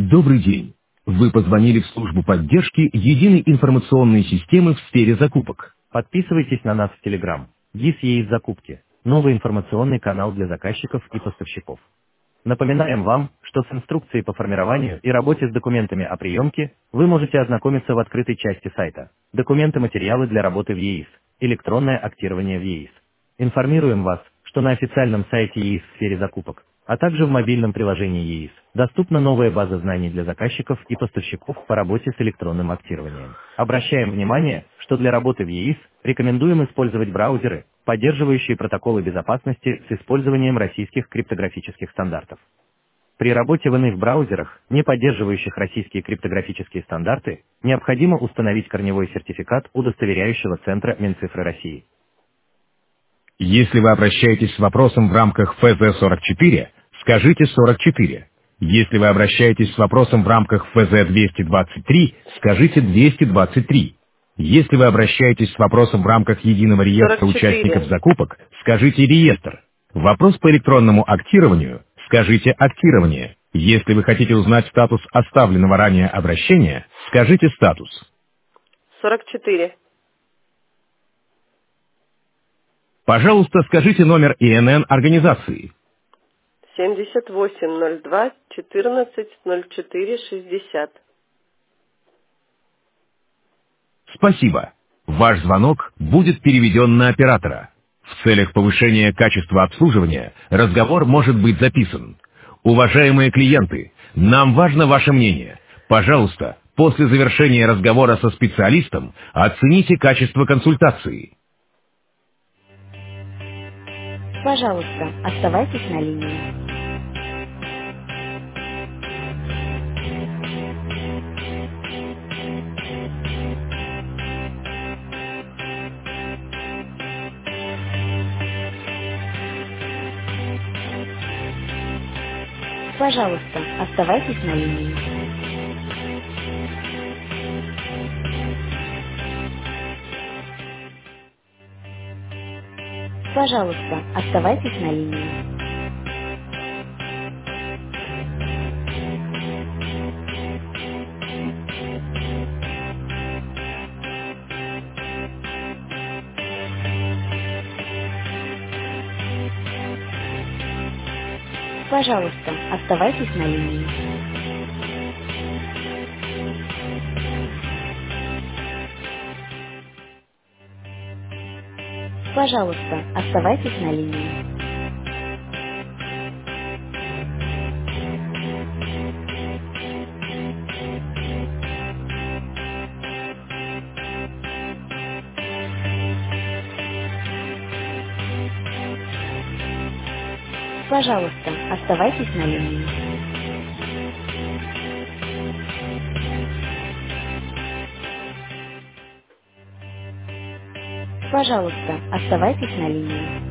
Добрый день. Вы позвонили в службу поддержки единой информационной системы в сфере закупок. Подписывайтесь на нас в Telegram. ГИС ЕИС Закупки. Новый информационный канал для заказчиков и поставщиков. Напоминаем вам, что с инструкцией по формированию и работе с документами о приемке вы можете ознакомиться в открытой части сайта. Документы, материалы для работы в ЕИС. Электронное актирование в ЕИС. Информируем вас, что на официальном сайте ЕИС в сфере закупок, а также в мобильном приложении ЕИС, доступна новая база знаний для заказчиков и поставщиков по работе с электронным актированием. Обращаем внимание, что для работы в ЕИС рекомендуем использовать браузеры, поддерживающие протоколы безопасности с использованием российских криптографических стандартов. При работе в иных браузерах, не поддерживающих российские криптографические стандарты, необходимо установить корневой сертификат удостоверяющего центра Минцифры России. Если вы обращаетесь с вопросом в рамках ФЗ-44, скажите 44. Если вы обращаетесь с вопросом в рамках ФЗ-223, скажите 223. Если вы обращаетесь с вопросом в рамках единого реестра участников 44. закупок, скажите реестр. Вопрос по электронному актированию, скажите актирование. Если вы хотите узнать статус оставленного ранее обращения, скажите статус. 44. Пожалуйста, скажите номер ИНН организации. 7802 14 04 60. Спасибо. Ваш звонок будет переведен на оператора. В целях повышения качества обслуживания разговор может быть записан. Уважаемые клиенты, нам важно ваше мнение. Пожалуйста, после завершения разговора со специалистом оцените качество консультации. Пожалуйста, оставайтесь на линии. Пожалуйста, оставайтесь на линии. Пожалуйста, оставайтесь на линии. Пожалуйста, оставайтесь на линии. Пожалуйста, оставайтесь на линии. Пожалуйста, оставайтесь на линии. Пожалуйста, оставайтесь на линии.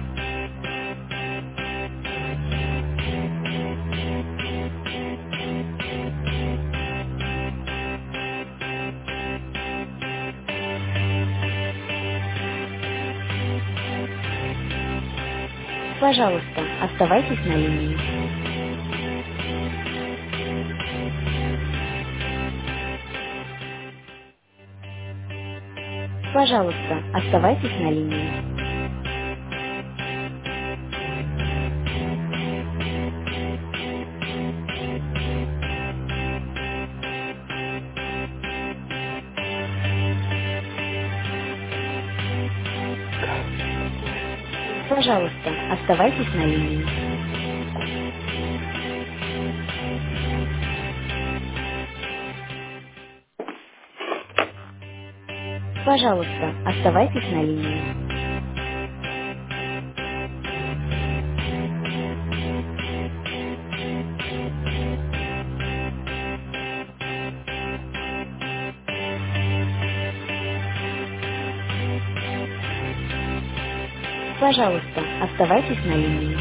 Пожалуйста, оставайтесь на линии. Пожалуйста, оставайтесь на линии. Пожалуйста, оставайтесь на линии. Пожалуйста, оставайтесь на линии. Пожалуйста, оставайтесь на линии.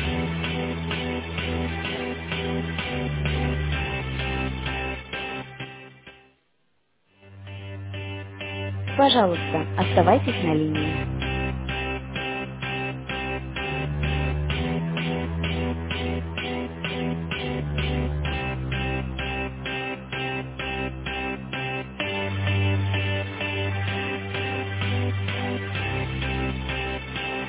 Пожалуйста, оставайтесь на линии.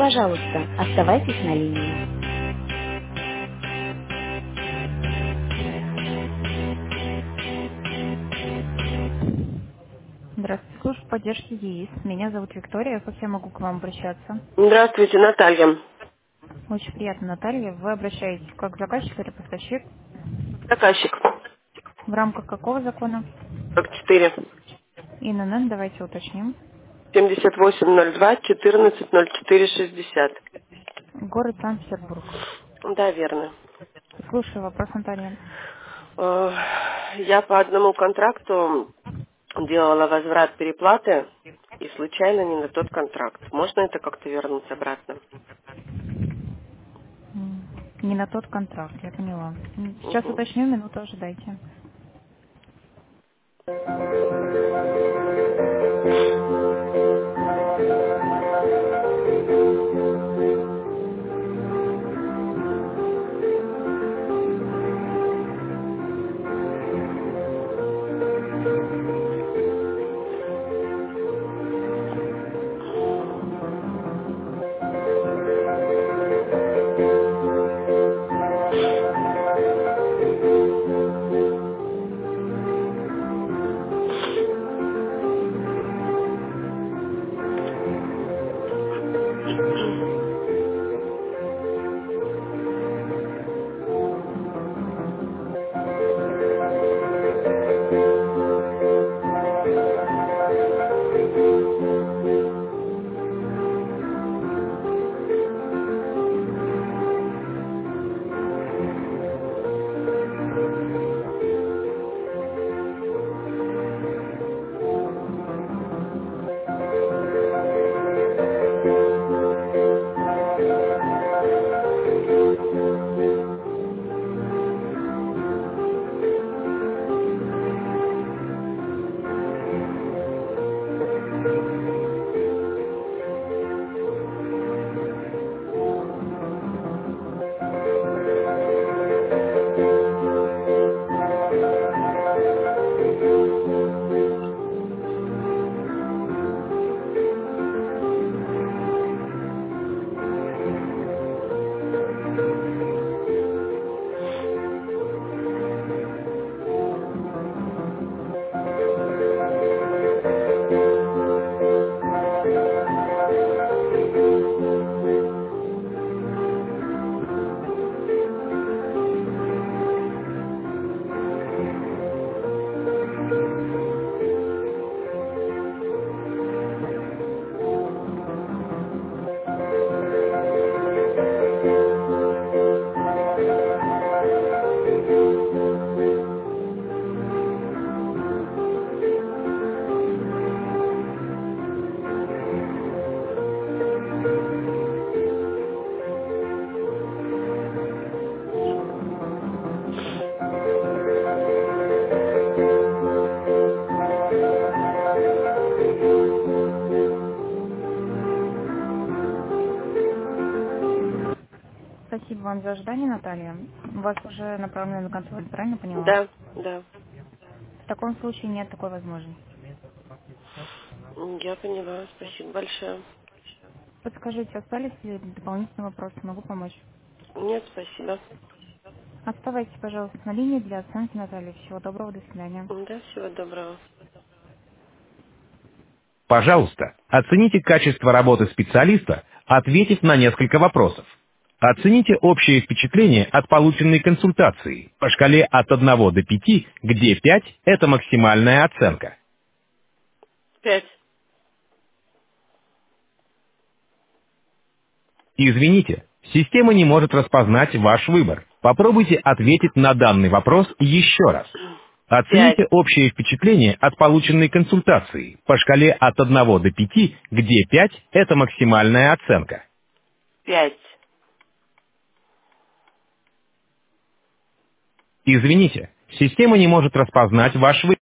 Пожалуйста, оставайтесь на линии. Здравствуйте, служба поддержки ЕИС. Меня зовут Виктория. Как я могу к вам обращаться? Здравствуйте, Наталья. Очень приятно, Наталья. Вы обращаетесь как заказчик или поставщик? Заказчик. В рамках какого закона? 44. ИНН, давайте уточним. 7802 14 04 60. Город Санкт-Петербург. Да, верно. Слушаю вопрос, Наталья. Я по одному контракту делала возврат переплаты и случайно не на тот контракт. Можно это как-то вернуть обратно? Не на тот контракт, я поняла. Сейчас Мгм. уточню, минуту ожидайте. Спасибо вам за ожидание, Наталья. Вас уже направлено на консультацию, правильно поняла? Да, да. В таком случае нет такой возможности. Я поняла. Спасибо большое. Подскажите, остались ли дополнительные вопросы? Могу помочь? Нет, спасибо. Оставайтесь, пожалуйста, на линии для оценки, Наталья. Всего доброго, до свидания. Да, всего доброго. Пожалуйста, оцените качество работы специалиста, ответив на несколько вопросов. Оцените общее впечатление от полученной консультации по шкале от 1 до 5, где 5– это максимальная оценка. 5. Извините, система не может распознать ваш выбор. Попробуйте ответить на данный вопрос еще раз. 5. Оцените общее впечатление от полученной консультации по шкале от 1 до 5, где 5– это максимальная оценка. 5. Извините, система не может распознать ваш выбор.